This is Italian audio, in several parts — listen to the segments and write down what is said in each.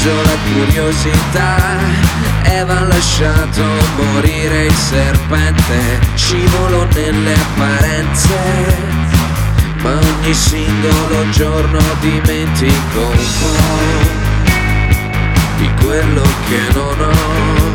ucciso la curiosità, Eva ha lasciato morire il serpente, scivolo nelle apparenze, ma ogni singolo giorno dimentico un po' di quello che non ho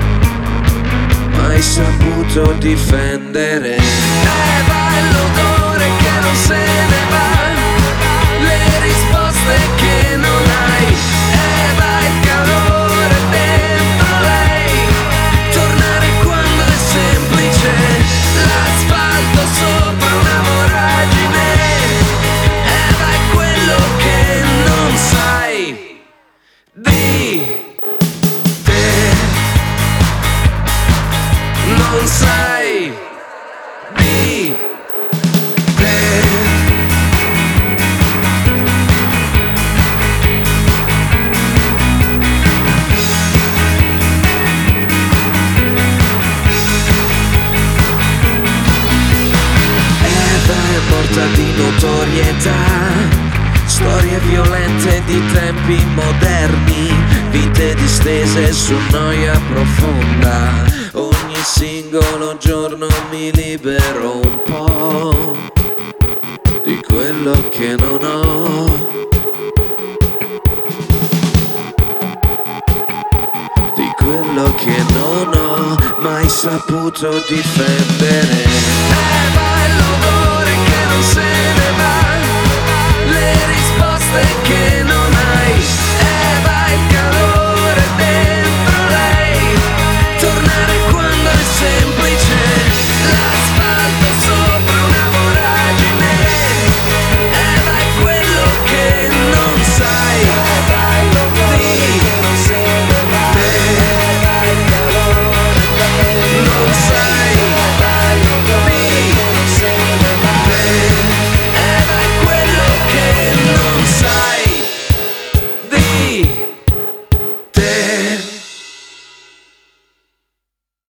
mai saputo difendere. Eva è l'odore che non se ne va, le risposte che non hai. Eva è il calore dentro lei, tornare quando è semplice, l'asfalto sopra una voragine. Eva è quello che non sai di te, non sai di te. Eva è morta di notorietà, storie violente di tempi moderni, vite distese su noia profonda. Ogni singolo giorno mi libero un po' di quello che non ho, di quello che non ho mai saputo difendere.